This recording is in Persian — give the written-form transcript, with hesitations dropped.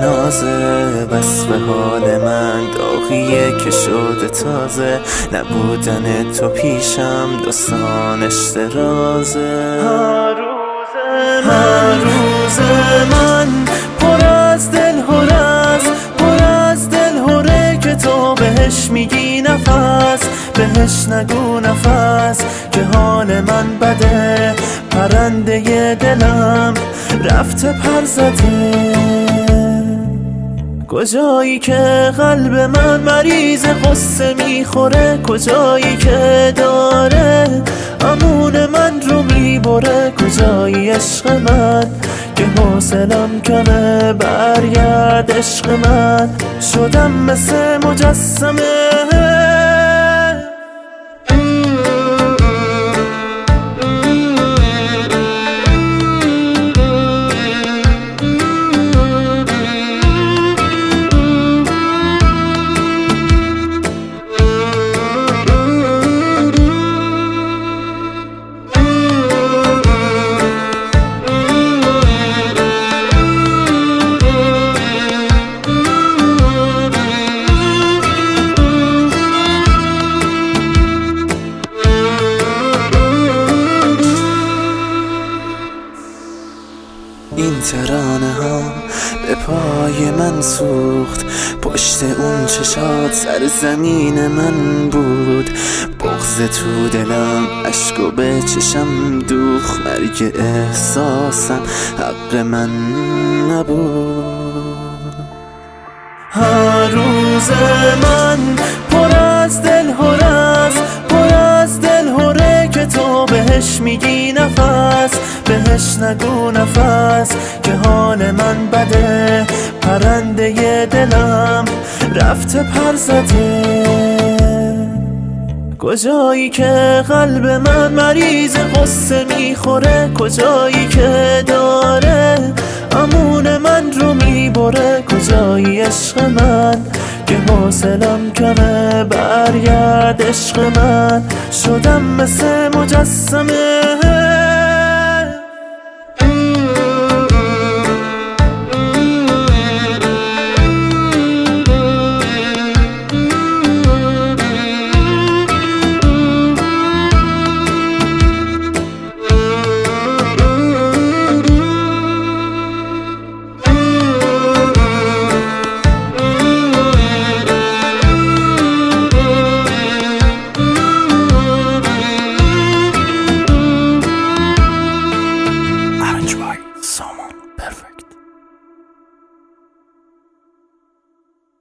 نازه، وصف حال من داغیه که شده تازه. نبودن تو پیشم داستانش درازه. هر روز من پر از دل هره، پر از دل هره که تو بهش میگی نفس، بهش نگو نفس که حال من بده. پرنده دلم رفته پر زده. کجایی که قلب من مریض قصه میخوره، کجایی که داره امون من رو میبره. کجایی عشق من که حوصلم کمه، برگرد عشق من شدم مثل مجسمه. این ترانه ها به پای من سوخت، پشت اون چشات سر زمین من بود. بغض تو دلم عشقو به چشم دوخ، مرگ احساسم حق من نبود. هر روز من پر از دل هره، پر از دل هره که تو بهش میگی نفس، بهش نگو نفس که حال من بده. پرنده دلم رفته پر زده. کجایی که قلب من مریض قصه میخوره، کجایی که داره امون من رو میبره. کجایی عشق من که حوصلم کمه، برگرد عشق من شدم مثل مجسمه.